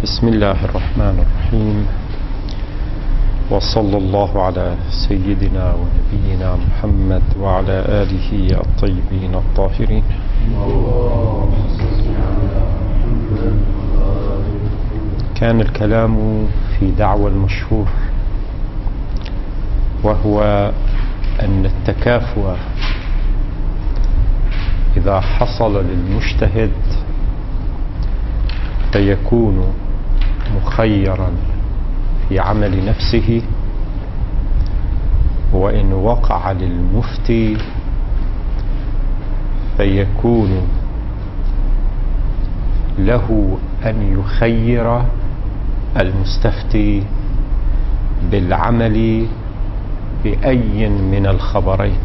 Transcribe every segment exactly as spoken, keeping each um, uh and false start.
بسم الله الرحمن الرحيم، وصلى الله على سيدنا ونبينا محمد وعلى آله الطيبين الطاهرين. كان الكلام في دعوى المشهور، وهو أن التكافؤ إذا حصل للمجتهد فيكون مخيرا في عمل نفسه، وإن وقع للمفتي فيكون له أن يخير المستفتي بالعمل بأي من الخبرين.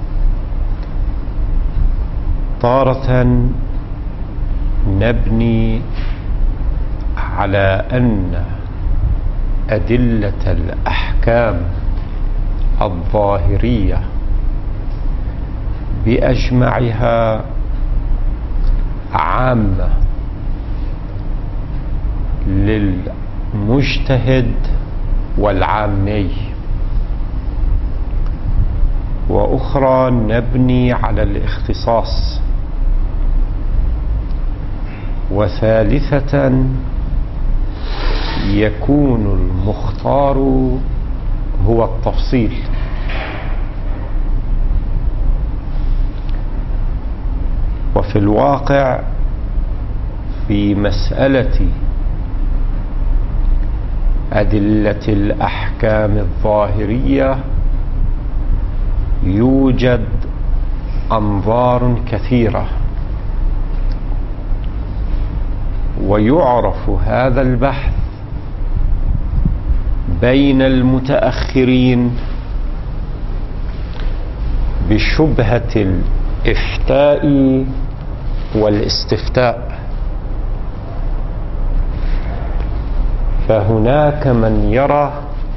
تارة نبني على أن أدلة الأحكام الظاهرية بأجمعها عامة للمجتهد والعامي، وأخرى نبني على الاختصاص، وثالثة يكون المختار هو التفصيل. وفي الواقع في مسألة أدلة الأحكام الظاهرية يوجد أنظار كثيرة، ويعرف هذا البحث بين المتأخرين بشبهة الإفتاء والاستفتاء. فهناك من يرى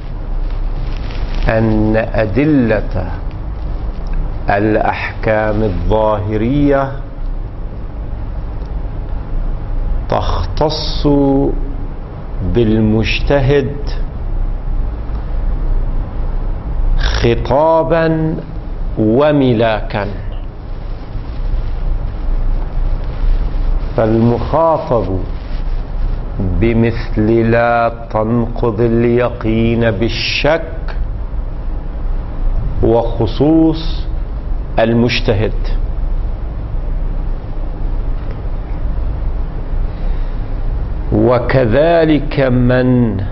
أن أدلة الأحكام الظاهرية تختص بالمجتهد خطابا وملاكا، فالمخاطب بمثل لا تنقض اليقين بالشك وخصوص المجتهد. وكذلك من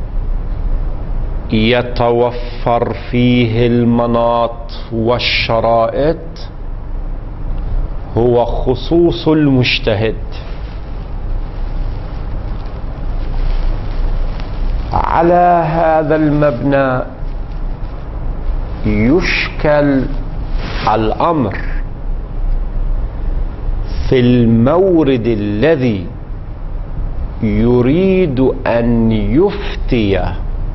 يتوفر فيه المناط والشرائط هو خصوص المجتهد. على هذا المبنى يشكل الأمر في المورد الذي يريد أن يفتي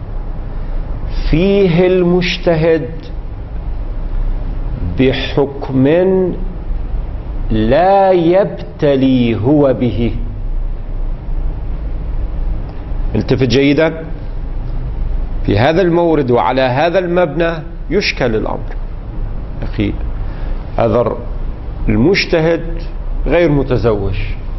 فيه المجتهد بحكم لا يبتلي هو به. التفت جيدا، في هذا المورد وعلى هذا المبنى يشكل الأمر. أخي، هذا المجتهد غير متزوج،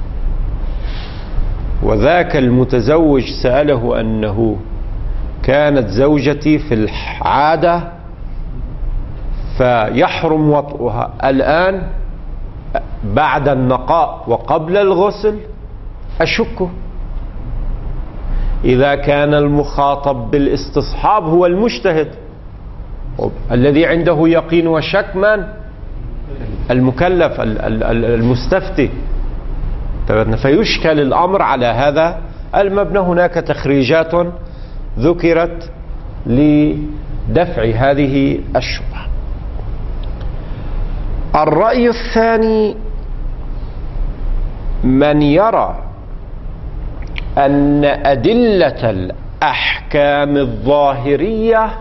وذاك المتزوج سأله أنه كانت زوجتي في العادة فيحرم وطئها، الآن بعد النقاء وقبل الغسل أشك. إذا كان المخاطب بالاستصحاب هو المجتهد، الذي عنده يقين وشك من؟ المكلف المستفتي. فيشكل الأمر على هذا المبنى. هناك تخريجات ذكرت لدفع هذه الشبهة. الرأي الثاني من يرى أن أدلة الأحكام الظاهرية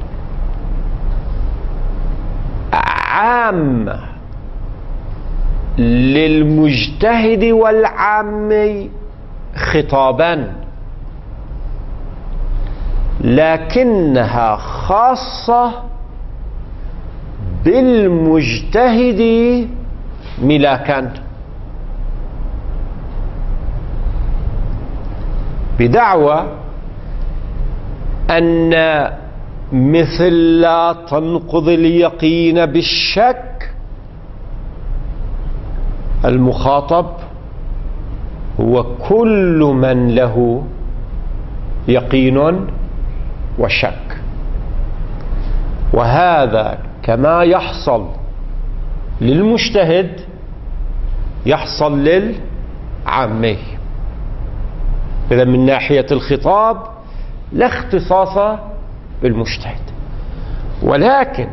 عامة للمجتهد والعامي خطابا، لكنها خاصة بالمجتهد ملاكا، بدعوى أن مثل لا تنقض اليقين بالشك، المخاطب هو كل من له يقين وشك، وهذا كما يحصل للمجتهد يحصل للعامي. إذا من ناحية الخطاب لا اختصاص بالمجتهد، ولكن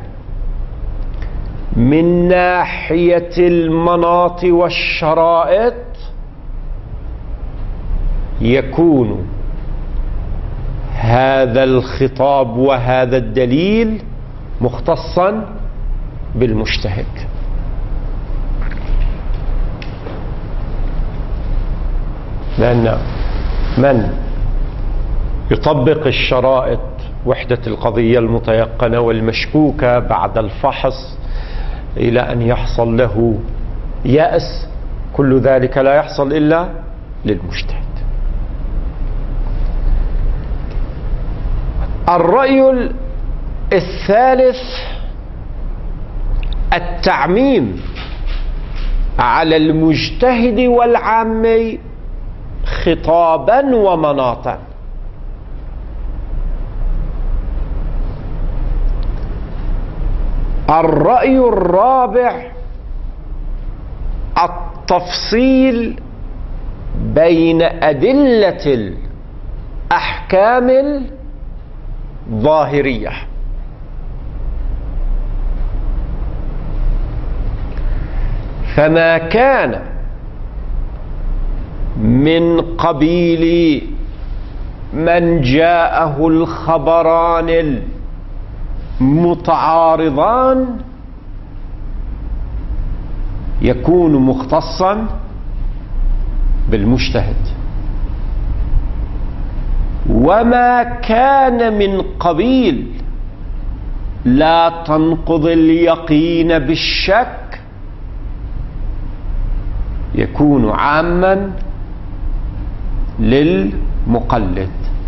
من ناحية المناط والشرائط يكون هذا الخطاب وهذا الدليل مختصا بالمجتهد. لأن من يطبق الشرائط، وحدة القضية المتيقنة والمشكوكة بعد الفحص إلى أن يحصل له يأس، كل ذلك لا يحصل إلا للمجتهد. الرأي الثالث التعميم على المجتهد والعامي خطابا ومناطا. الرأي الرابع التفصيل بين أدلة الأحكام الظاهرية، فما كان من قبيل من جاءه الخبران المتعارضان يكون مختصا بالمجتهد، وما كان من قبيل لا تنقض اليقين بالشك يكون عاما للمقلد.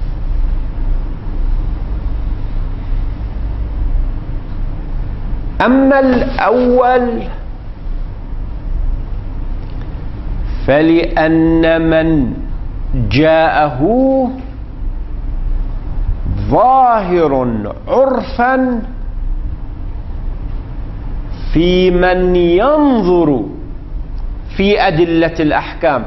أما الأول فلأن من جاءه ظاهر عرفا في من ينظر في أدلة الأحكام،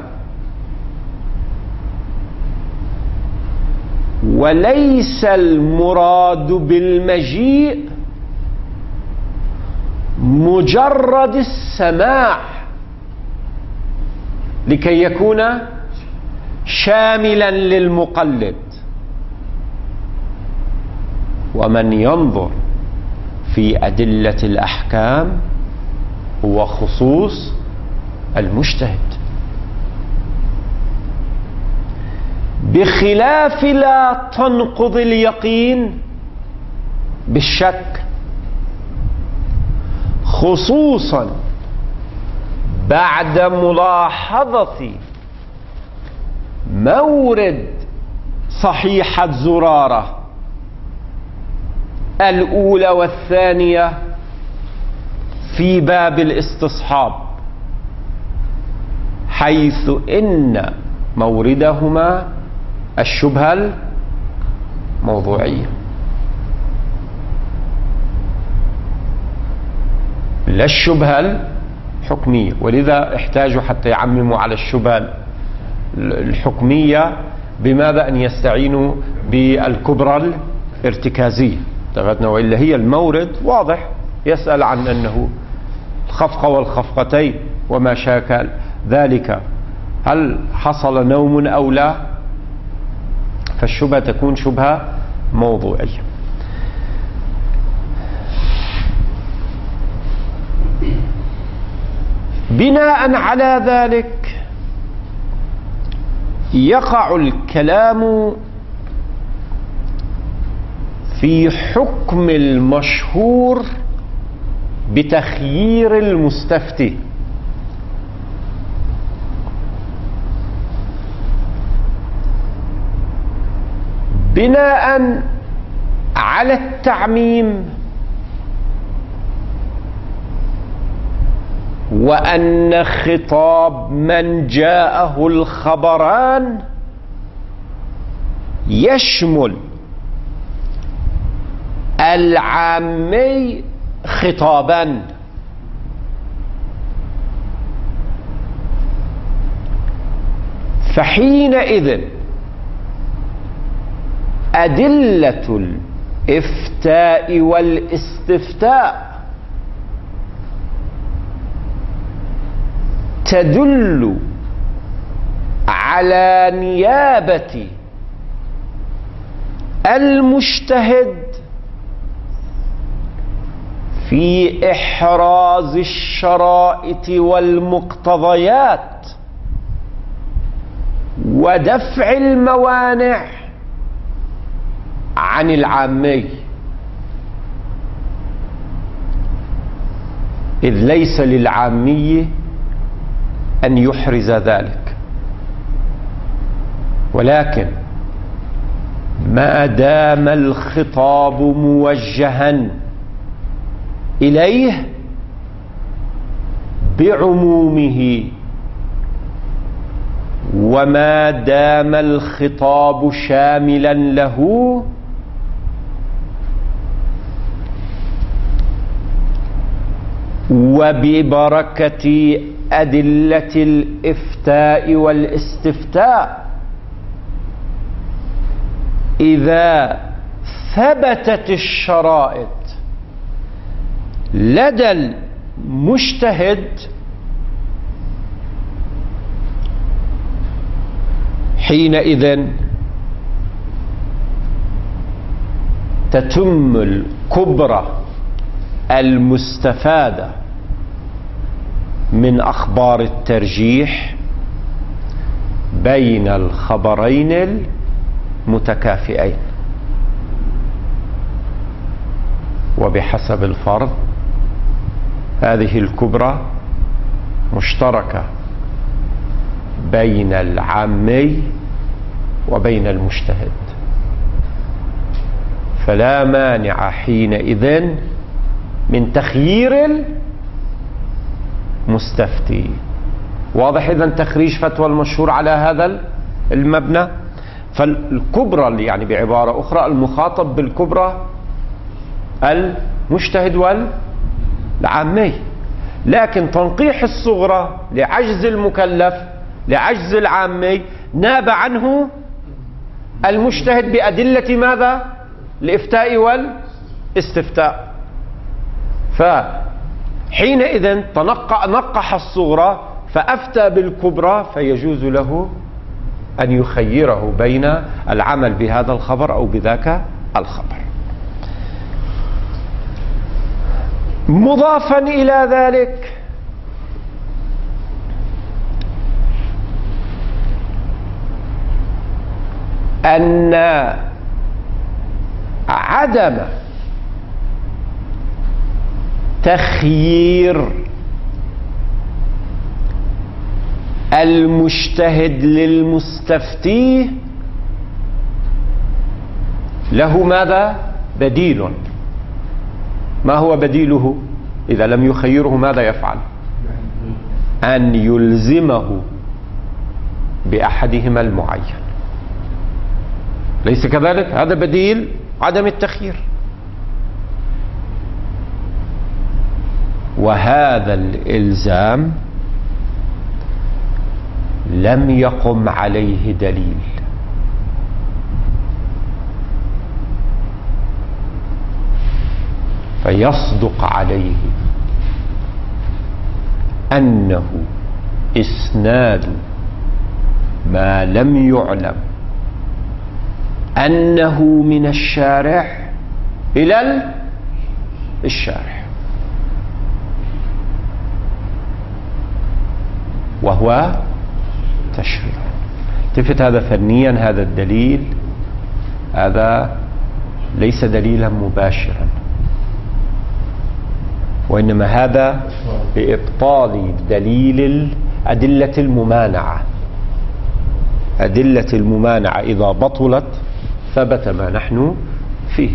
وليس المراد بالمجيء مجرد السماع لكي يكون شاملا للمقلد. ومن ينظر في أدلة الأحكام هو خصوص المجتهد، بخلاف لا تنقض اليقين بالشك، خصوصا بعد ملاحظة مورد صحيحة زرارة الأولى والثانية في باب الاستصحاب، حيث إن موردهما الشبهة الموضوعية، لا الشبهة الحكمية، ولذا احتاجوا حتى يعمموا على الشبهة الحكمية بماذا؟ أن يستعينوا بالكبرى الارتكازية، وإلا هي المورد واضح يسأل عن أنه الخفقة والخفقتين وما شاكل ذلك، هل حصل نوم أو لا؟ فالشبهة تكون شبهة موضوعية. بناء على ذلك يقع الكلام في حكم المشهور بتخيير المستفتي. بناء على التعميم وأن خطاب من جاءه الخبران يشمل العامي خطابا، فحينئذ أدلة الإفتاء والاستفتاء تدل على نيابة المجتهد في إحراز الشرائط والمقتضيات ودفع الموانع عن العامي، إذ ليس للعامي أن يحرز ذلك، ولكن ما دام الخطاب موجها إليه بعمومه، وما دام الخطاب شاملا له، وببركة أدلة الإفتاء والاستفتاء إذا ثبتت الشرائط لدى المجتهد حينئذ تتم الكبرى المستفادة من أخبار الترجيح بين الخبرين المتكافئين، وبحسب الفرض هذه الكبرى مشتركة بين العامي وبين المجتهد، فلا مانع حينئذ من تخيير المستفتي. واضح إذن تخريج فتوى المشهور على هذا المبنى؟ فالكبرى يعني بعبارة أخرى المخاطب بالكبرى المجتهد والعامي، لكن تنقيح الصغرى لعجز المكلف لعجز العامي ناب عنه المجتهد بأدلة ماذا؟ الإفتاء والاستفتاء. فحينئذ تنقح نقح الصغرى فأفتى بالكبرى، فيجوز له أن يخيره بين العمل بهذا الخبر أو بذاك الخبر. مضافا إلى ذلك أن عدم تخيير المجتهد للمستفتي له ماذا؟ بديل. ما هو بديله؟ إذا لم يخيره ماذا يفعل؟ أن يلزمه بأحدهما المعين، ليس كذلك؟ هذا بديل عدم التخيير. وهذا الإلزام لم يقم عليه دليل، فيصدق عليه أنه إسناد ما لم يعلم أنه من الشارع إلى الشارع. وهو تشريع. التفت هذا فنيا، هذا الدليل هذا ليس دليلا مباشرا، وإنما هذا بإبطال دليل أدلة الممانعة. أدلة الممانعة إذا بطلت ثبت ما نحن فيه.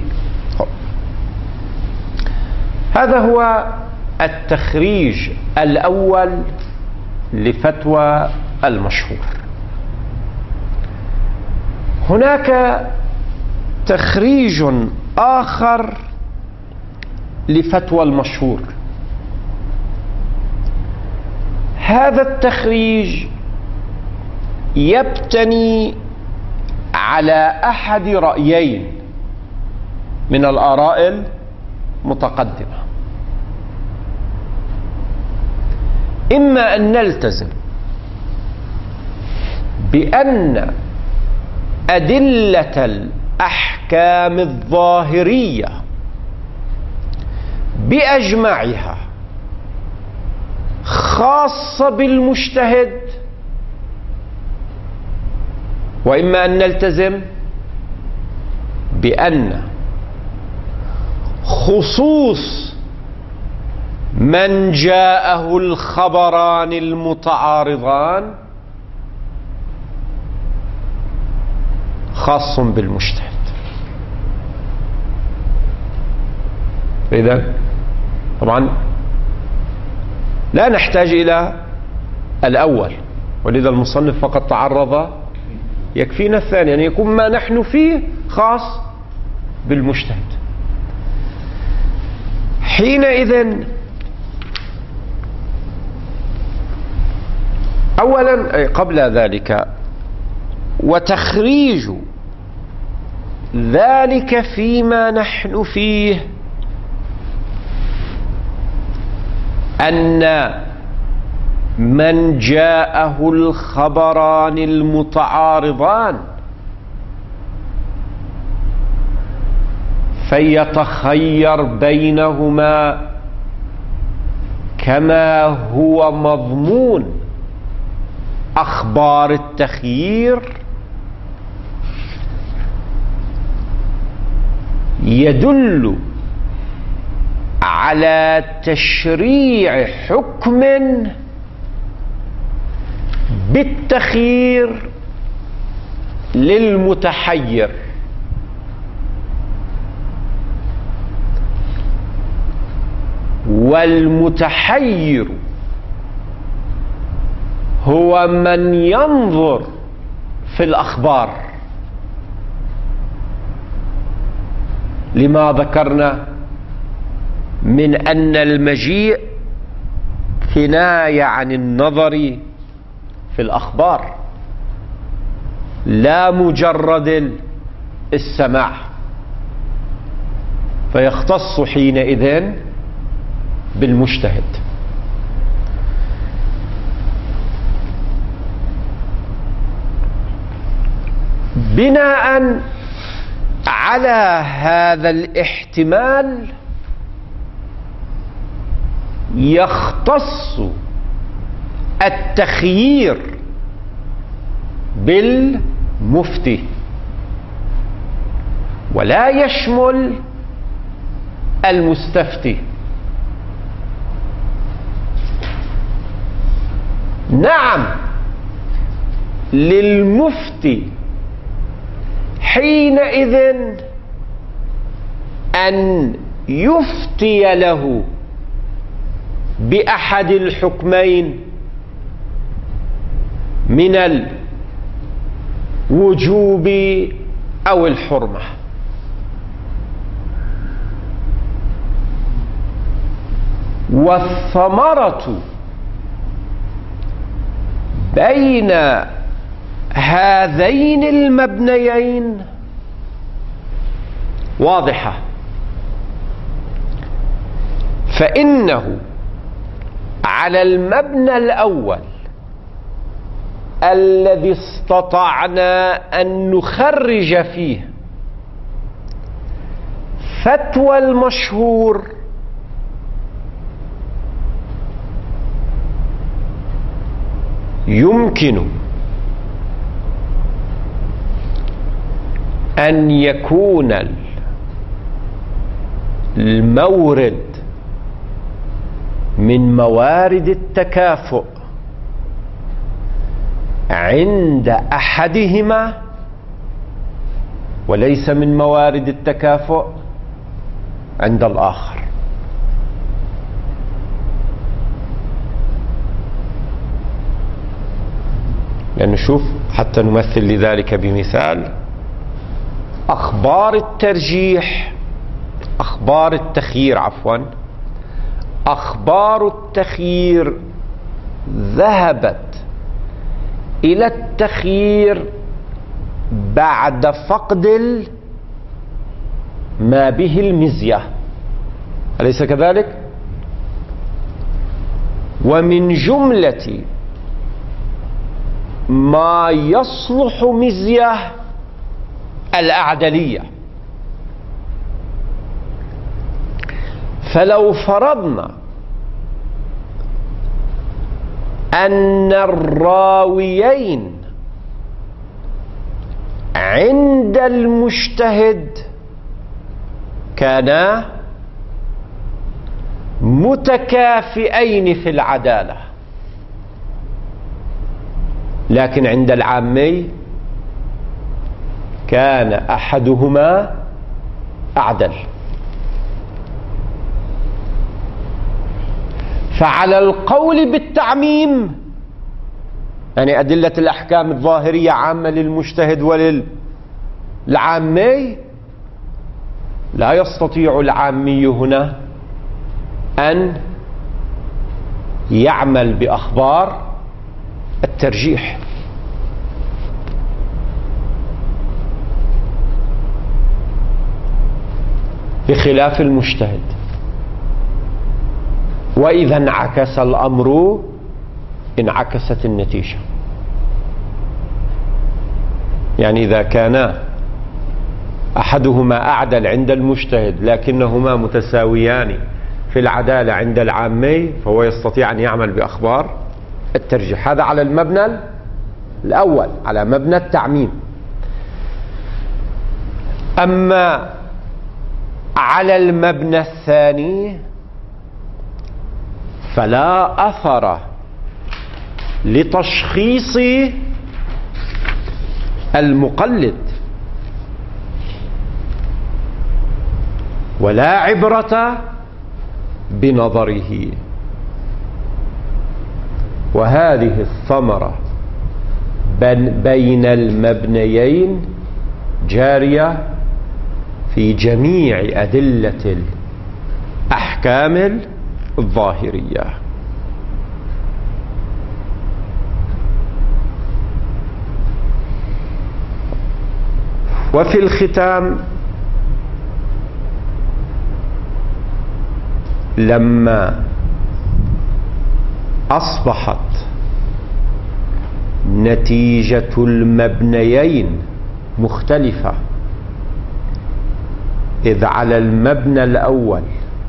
هذا هو التخريج الأول لفتوى المشهور. هناك تخريج آخر لفتوى المشهور. هذا التخريج يبتني على أحد رأيين من الآراء المتقدمة. إما أن نلتزم بأن أدلة الأحكام الظاهرية بأجمعها خاصة بالمجتهد، وإما أن نلتزم بأن خصوص من جاءه الخبران المتعارضان خاص بالمجتهد. إذن طبعا لا نحتاج إلى الأول، ولذا المصنف فقط تعرض، يكفينا الثاني، يعني يكون ما نحن فيه خاص بالمجتهد. حينئذ أولا قبل ذلك، وتخريج ذلك فيما نحن فيه أن من جاءه الخبران المتعارضان فيتخير بينهما كما هو مضمون أخبار التخيير يدل على تشريع حكم بالتخيير للمتحير، والمتحير هو من ينظر في الأخبار، لما ذكرنا من أن المجيء كناية عن النظر في الأخبار لا مجرد السماع، فيختص حينئذ بالمجتهد. بناء على هذا الاحتمال يختص التخيير بالمفتي ولا يشمل المستفتي. نعم، للمفتي حينئذ أن يفتي له بأحد الحكمين من الوجوب أو الحرمة، والثمرة بين هذين المبنيين واضحة، فإنه على المبنى الأول الذي استطعنا أن نخرج فيه فتوى المشهور يمكن أن يكون المورد من موارد التكافؤ عند أحدهما وليس من موارد التكافؤ عند الآخر. لأن شوف حتى نمثل لذلك بمثال، أخبار الترجيح أخبار التخيير عفوا أخبار التخيير ذهبت إلى التخيير بعد فقد ما به المزية، أليس كذلك؟ ومن جملة ما يصلح مزية الأعدلية. فلو فرضنا أن الراويين عند المجتهد كانا متكافئين في العدالة، لكن عند العامي كان أحدهما أعدل، فعلى القول بالتعميم، يعني أدلة الأحكام الظاهرية عامة للمجتهد وللعامي، لا يستطيع العامي هنا أن يعمل بأخبار الترجيح. بخلاف المجتهد. وإذا انعكس الأمر انعكست النتيجة. يعني إذا كان أحدهما أعدل عند المجتهد لكنهما متساويان في العدالة عند العامي، فهو يستطيع أن يعمل بأخبار الترجيح. هذا على المبنى الأول، على مبنى التعميم. أما على المبنى الثاني فلا أثر لتشخيص المقلد ولا عبرة بنظره. وهذه الثمرة بين المبنيين جارية في جميع أدلة الأحكام الظاهرية. وفي الختام، لما أصبحت نتيجة المبنيين مختلفة، إذ على المبنى الأول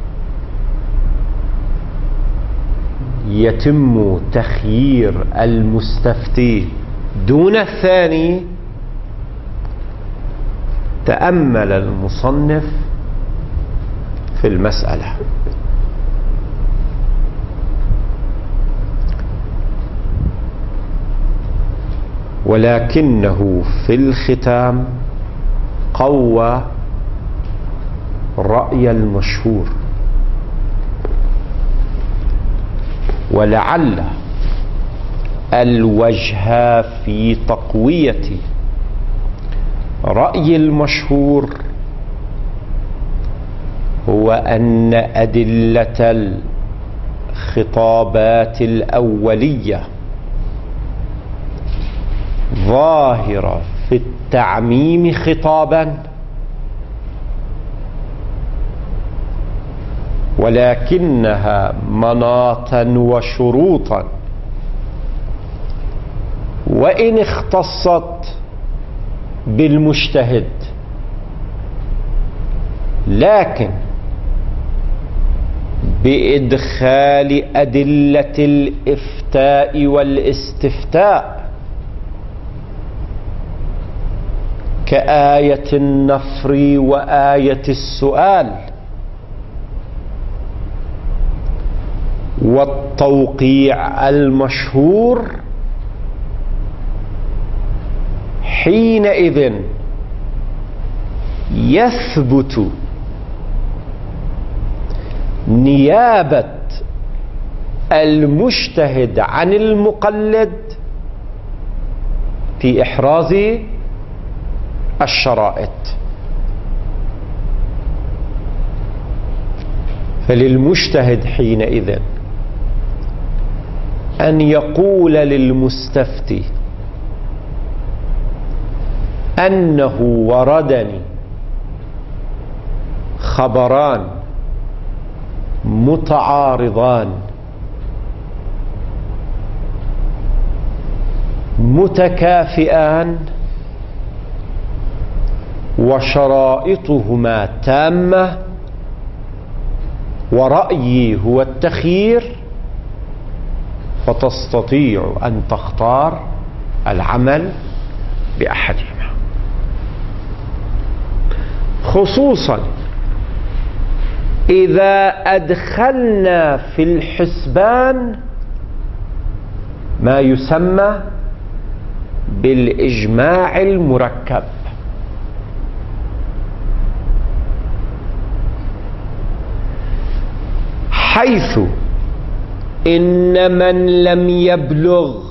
يتم تخيير المستفتي دون الثاني، تأمل المصنف في المسألة. ولكنه في الختام قوى رأي المشهور، ولعل الوجه في تقوية رأي المشهور هو أن أدلة الخطابات الأولية ظاهرة في التعميم خطابا، ولكنها مناطا وشروطا وإن اختصت بالمجتهد، لكن بإدخال أدلة الإفتاء والاستفتاء كآية النفر وآية السؤال والتوقيع المشهور، حينئذ يثبت نيابة المجتهد عن المقلد في إحراز الشرائط. فللمجتهد حينئذ أن يقول للمستفتي أنه وردني خبران متعارضان متكافئان وشرائطهما تامة، ورأيي هو التخيير، فتستطيع أن تختار العمل بأحدهما، خصوصا إذا أدخلنا في الحسبان ما يسمى بالإجماع المركب. حيث إن من لم يبلغ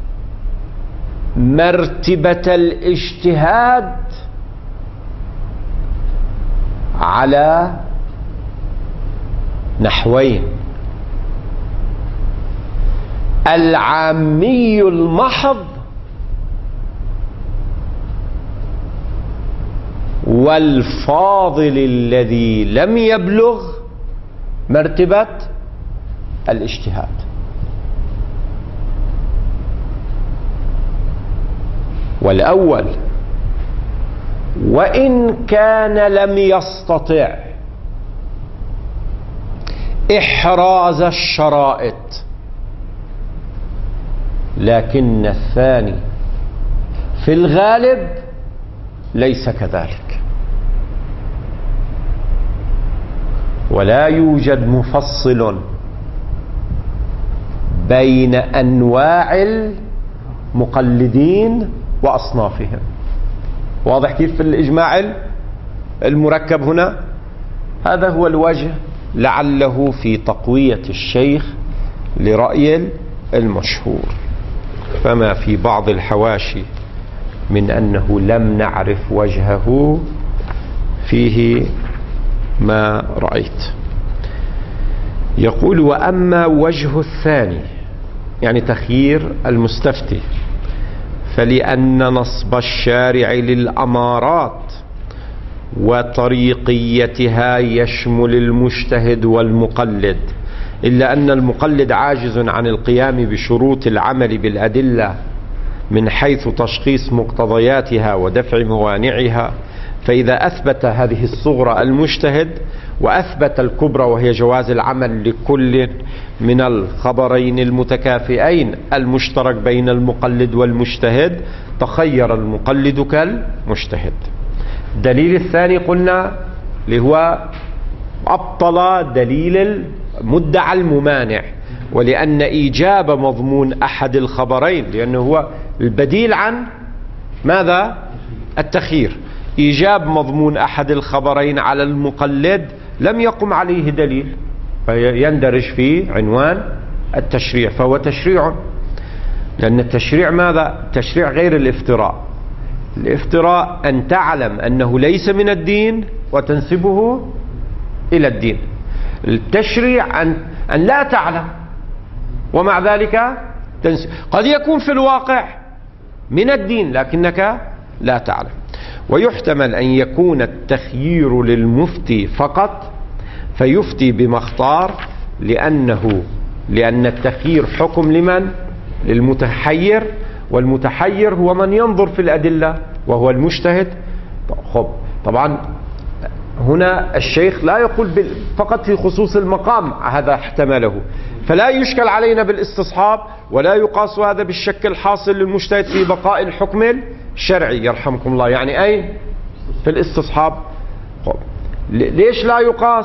مرتبة الاجتهاد على نحوين: العامي المحض والفاضل الذي لم يبلغ مرتبة الاجتهاد. والأول وإن كان لم يستطع إحراز الشرائط، لكن الثاني في الغالب ليس كذلك، ولا يوجد مفصل بين أنواع المقلدين وأصنافهم. واضح كيف في الإجماع المركب هنا؟ هذا هو الوجه لعله في تقوية الشيخ لرأي المشهور. فما في بعض الحواشي من أنه لم نعرف وجهه فيه ما رأيت. يقول: وأما وجه الثاني، يعني تخيير المستفتي، فلأن نصب الشارع للأمارات وطريقيتها يشمل المجتهد والمقلد، إلا أن المقلد عاجز عن القيام بشروط العمل بالأدلة من حيث تشخيص مقتضياتها ودفع موانعها. فإذا أثبت هذه الصغرى المجتهد وأثبت الكبرى وهي جواز العمل لكل من الخبرين المتكافئين المشترك بين المقلد والمجتهد، تخير المقلد كالمجتهد. الدليل الثاني قلنا اللي هو أبطل دليل المدعى الممانع، ولأن إيجاب مضمون أحد الخبرين، لأنه هو البديل عن ماذا؟ التخيير. إيجاب مضمون أحد الخبرين على المقلد لم يقم عليه دليل، فيندرج في عنوان التشريع، فهو تشريع. لأن التشريع ماذا؟ التشريع غير الافتراء. الافتراء أن تعلم أنه ليس من الدين وتنسبه إلى الدين. التشريع أن, أن لا تعلم ومع ذلك تنسب. قد يكون في الواقع من الدين لكنك لا تعلم. ويحتمل أن يكون التخيير للمفتي فقط فيفتي بما اختار، لأنه لأن التخيير حكم لمن؟ للمتحير، والمتحير هو من ينظر في الأدلة وهو المجتهد. خب طبعا هنا الشيخ لا يقول فقط في خصوص المقام هذا احتمله، فلا يشكل علينا بالاستصحاب ولا يقاس هذا بالشك الحاصل للمجتهد في بقاء الحكم الشرعي يرحمكم الله. يعني أين؟ في الاستصحاب. ليش لا يقاس؟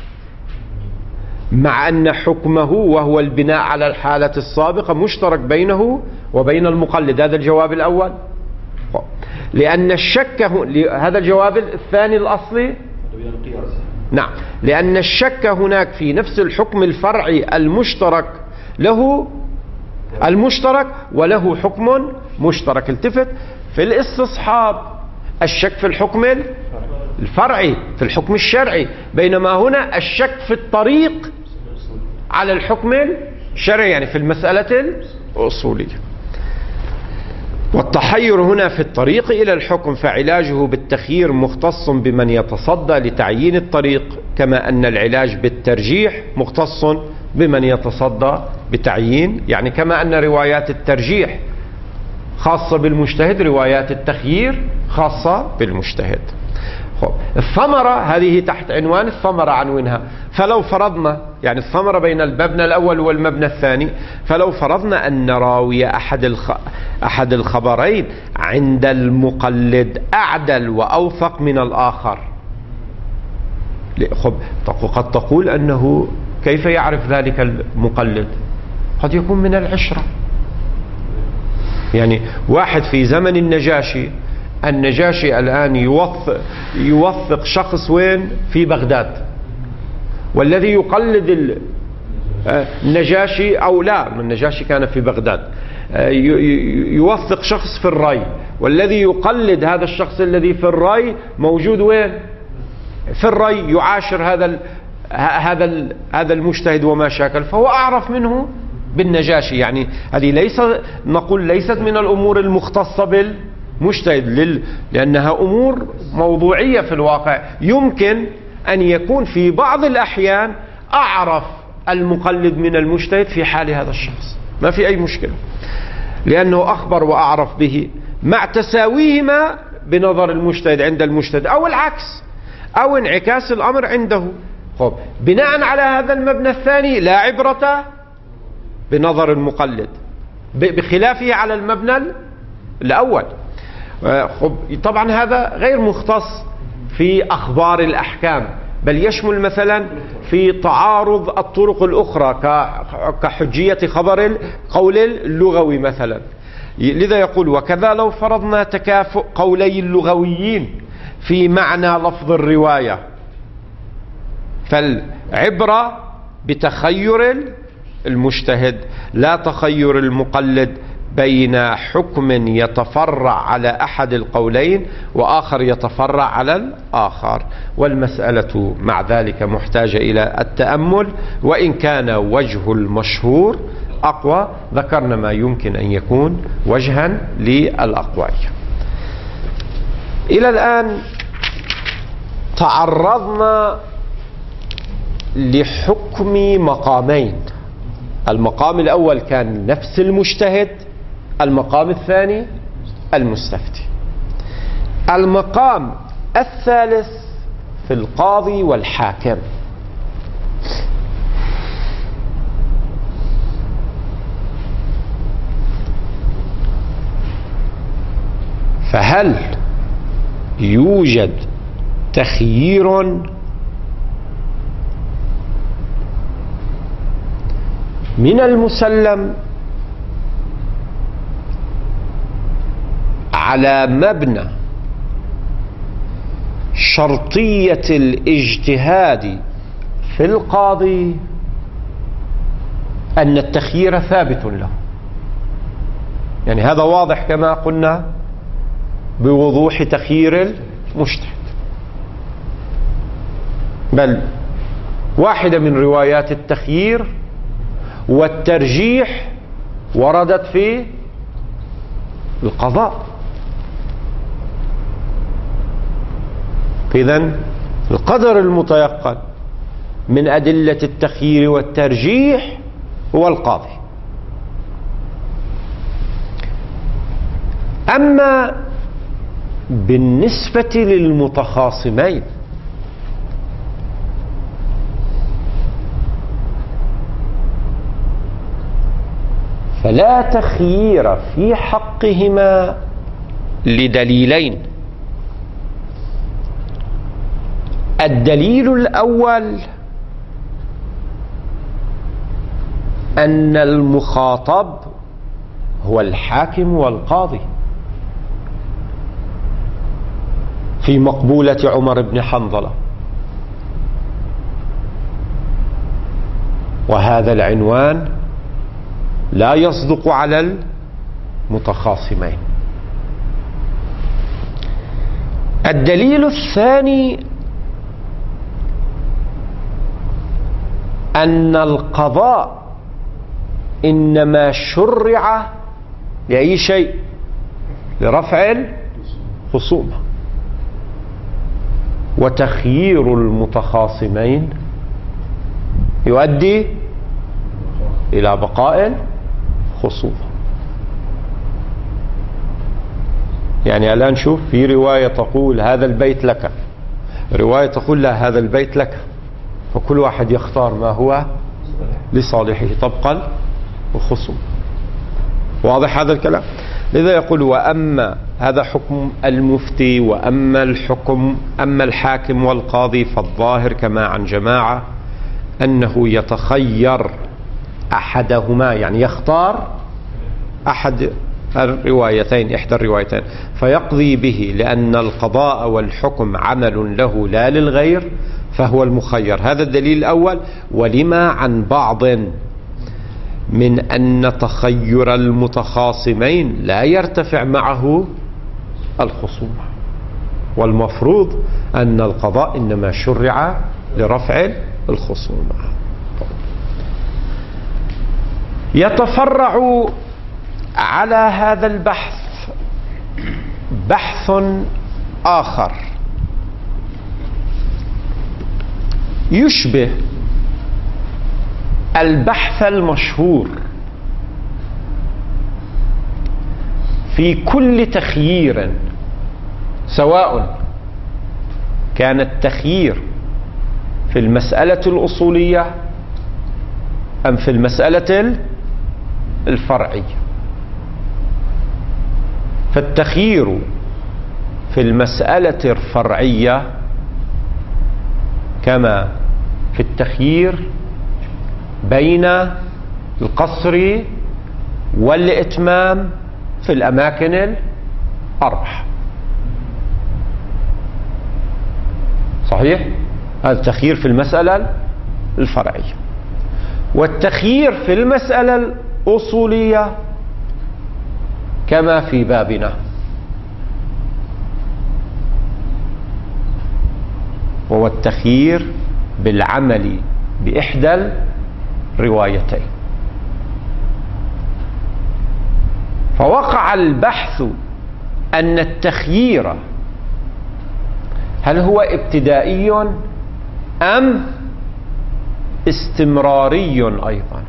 مع أن حكمه وهو البناء على الحالة السابقة مشترك بينه وبين المقلد. هذا الجواب الأول. لأن الشك هذا الجواب الثاني الأصلي. نعم، لأن الشك هناك في نفس الحكم الفرعي المشترك له المشترك وله حكم مشترك. التفت، في الاستصحاب الشك في الحكم الفرعي في الحكم الشرعي، بينما هنا الشك في الطريق على الحكم الشرعي، يعني في المسألة الأصولية. والتحير هنا في الطريق إلى الحكم، فعلاجه بالتخيير مختص بمن يتصدى لتعيين الطريق، كما أن العلاج بالترجيح مختص بمن يتصدى بتعيين، يعني كما أن روايات الترجيح خاصة بالمجتهد، روايات التخيير خاصة بالمجتهد. الثمرة هذه تحت عنوان الثمرة عنوانها. فلو فرضنا، يعني الثمرة بين المبنى الأول والمبنى الثاني، فلو فرضنا أن راوي أحد الخ... أحد الخبرين عند المقلد أعدل وأوثق من الآخر، قد تقول أنه كيف يعرف ذلك المقلد؟ قد يكون من العشرة. يعني واحد في زمن النجاشي، النجاشي الآن يوثق, يوثق شخص وين؟ في بغداد، والذي يقلد النجاشي أو لا، النجاشي كان في بغداد، يوثق شخص في الري، والذي يقلد هذا الشخص الذي في الري موجود وين؟ في الري، يعاشر هذا هذا هذا المجتهد وما شاكل، فهو أعرف منه بالنجاشي. يعني هذه ليس نقول ليست من الأمور المختصة بالمجتهد، لأنها أمور موضوعية في الواقع. يمكن أن يكون في بعض الأحيان أعرف المقلد من المجتهد في حال هذا الشخص، ما في أي مشكلة، لأنه أخبر وأعرف به، مع تساويهما بنظر المجتهد عند المجتهد، أو العكس، أو انعكاس الأمر عنده. خب، بناء على هذا المبنى الثاني لا عبرة بنظر المقلد، بخلافه على المبنى الأول. خب، طبعا هذا غير مختص في أخبار الأحكام، بل يشمل مثلا في تعارض الطرق الأخرى كحجية خبر القول اللغوي مثلا. لذا يقول: وكذا لو فرضنا تكافؤ قولي اللغويين في معنى لفظ الرواية، فالعبرة بتخير المجتهد لا تخير المقلد بين حكم يتفرع على أحد القولين وآخر يتفرع على الآخر. والمسألة مع ذلك محتاجة إلى التأمل، وإن كان وجه المشهور أقوى، ذكرنا ما يمكن أن يكون وجها للأقوية. إلى الآن تعرضنا لحكم مقامين. المقام الأول كان نفس المجتهد، المقام الثاني المستفتي. المقام الثالث في القاضي والحاكم. فهل يوجد تخيير من المسلم على مبنى شرطية الاجتهاد في القاضي أن التخيير ثابت له؟ يعني هذا واضح كما قلنا بوضوح تخيير المجتهد، بل واحدة من روايات التخيير والترجيح وردت في القضاء. إذن القدر المتيقن من أدلة التخيير والترجيح هو القاضي. أما بالنسبة للمتخاصمين فلا تخيير في حقهما لدليلين. الدليل الأول أن المخاطب هو الحاكم والقاضي في مقبولة عمر بن حنظلة، وهذا العنوان لا يصدق على المتخاصمين. الدليل الثاني أن القضاء إنما شرع لأي شيء؟ لرفع الخصومة، وتخيير المتخاصمين يؤدي إلى بقاء الخصومة. يعني الآن شوف، في رواية تقول هذا البيت لك، رواية تقول لا هذا البيت لك، فكل واحد يختار ما هو لصالحه طبقا الخصوم. واضح هذا الكلام؟ لذا يقول وأما هذا حكم المفتي، وأما الحكم أما الحاكم والقاضي فالظاهر كما عن جماعة أنه يتخير أحدهما، يعني يختار أحد الروايتين إحدى الروايتين فيقضي به، لأن القضاء والحكم عمل له لا للغير فهو المخير. هذا الدليل الأول. ولما عن بعض من أن تخير المتخاصمين لا يرتفع معه الخصومة، والمفروض أن القضاء إنما شرع لرفع الخصومة. يتفرع على هذا البحث بحث آخر يشبه البحث المشهور في كل تخيير، سواء كان التخيير في المسألة الأصولية أم في المسألة الفرعية. فالتخيير في المسألة الفرعية كما في التخيير بين القصر والإتمام في الأماكن الأربعة. صحيح؟ هذا التخيير في المسألة الفرعية. والتخيير في المسألة الأصولية كما في بابنا، وهو التخيير بالعمل بإحدى الروايتين. فوقع البحث أن التخيير هل هو ابتدائي أم استمراري أيضا.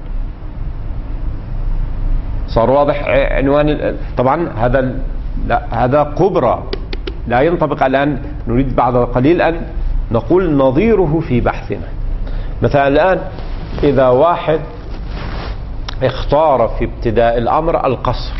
صار واضح عنوان. طبعا هذا لا هذا كبرى لا ينطبق الآن، نريد بعد قليل أن نقول نظيره في بحثنا. مثلا الآن إذا واحد اختار في ابتداء الأمر القصر،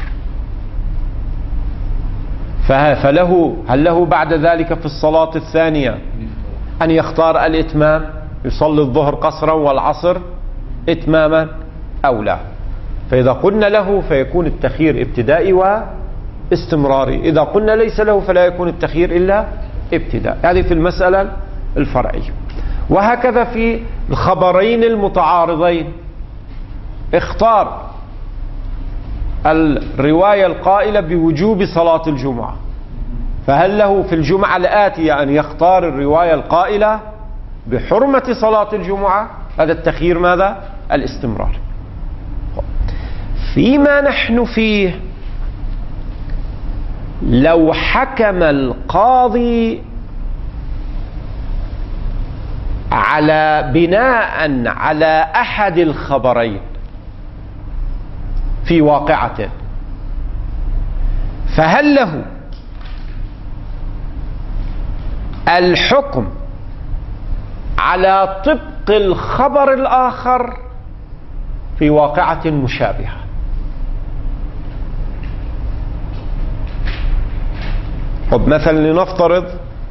فله هل له بعد ذلك في الصلاة الثانية أن يختار الإتمام، يصلي الظهر قصرا والعصر إتماما أو لا؟ فإذا قلنا له فيكون التخيير ابتدائي واستمراري، إذا قلنا ليس له فلا يكون التخيير إلا ابتداء. هذه في المسألة الفرعية. وهكذا في الخبرين المتعارضين، اختار الرواية القائلة بوجوب صلاة الجمعة، فهل له في الجمعة الآتية أن يختار الرواية القائلة بحرمة صلاة الجمعة؟ هذا التخيير ماذا؟ الاستمرار. فيما نحن فيه، لو حكم القاضي على بناء على أحد الخبرين في واقعة، فهل له الحكم على طبق الخبر الآخر في واقعة مشابهة؟ طب مثلا لنفترض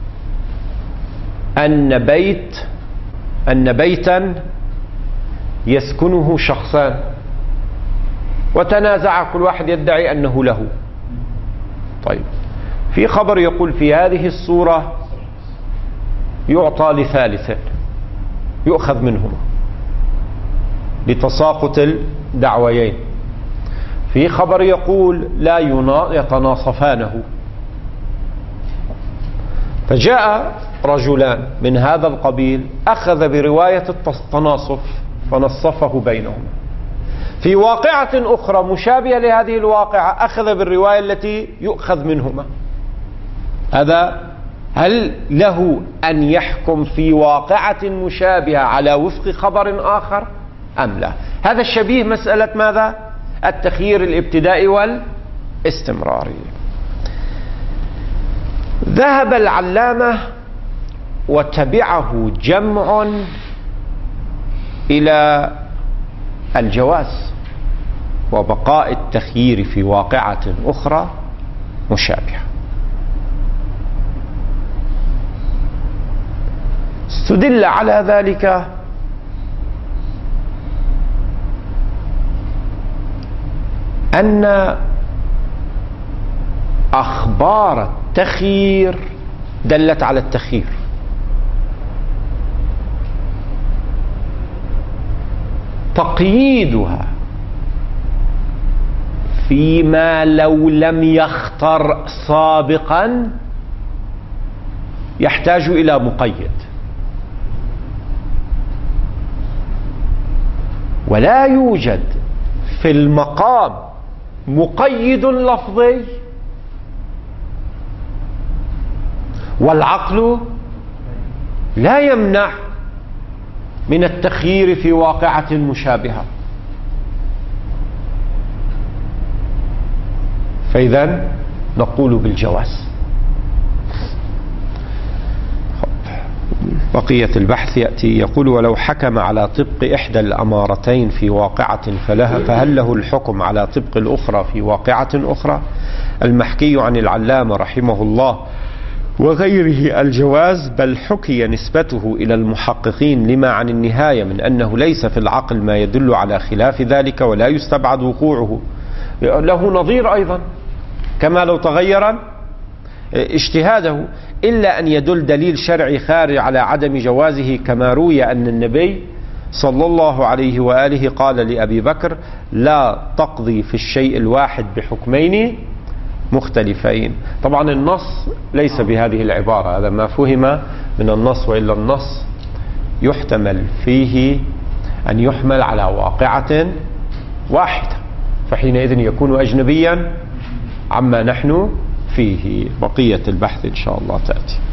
أن بيت أن بيتا يسكنه شخصان وتنازع كل واحد يدعي أنه له. طيب في خبر يقول في هذه الصورة يعطى لثالث يؤخذ منهما لتساقط الدعويين. في خبر يقول لا يتناصفانه. فجاء رجلان من هذا القبيل أخذ برواية التناصف فنصفه بينهم. في واقعة أخرى مشابهة لهذه الواقعة أخذ بالرواية التي يؤخذ منهما. هذا هل له أن يحكم في واقعة مشابهة على وفق خبر آخر أم لا؟ هذا الشبيه مسألة ماذا؟ التخيير الابتدائي والاستمراري. ذهب العلامة وتبعه جمع إلى الجواز وبقاء التخيير في واقعة أخرى مشابهة. استدل على ذلك أن أخبار التخيير دلت على التخيير، تقييدها فيما لو لم يخطر سابقا يحتاج إلى مقيد، ولا يوجد في المقام مقيد لفظي والعقل لا يمنع من التخيير في واقعة مشابهة. فإذا نقول بالجواز. بقية البحث يأتي يقول ولو حكم على طبق إحدى الأمارتين في واقعة فلها فهل له الحكم على طبق الأخرى في واقعة أخرى؟ المحكي عن العلامة رحمه الله وغيره الجواز، بل حكي نسبته إلى المحققين لما عن النهاية من أنه ليس في العقل ما يدل على خلاف ذلك ولا يستبعد وقوعه. له نظير أيضا كما لو تغير اجتهاده، إلا أن يدل دليل شرعي خارج على عدم جوازه، كما روي أن النبي صلى الله عليه وآله قال لأبي بكر لا تقضي في الشيء الواحد بحكمين مختلفين. طبعا النص ليس بهذه العبارة، هذا ما فهم من النص، وإلا النص يحتمل فيه أن يحمل على واقعة واحدة، فحينئذ يكون أجنبيا عما نحن فيه. بقية البحث إن شاء الله تأتي.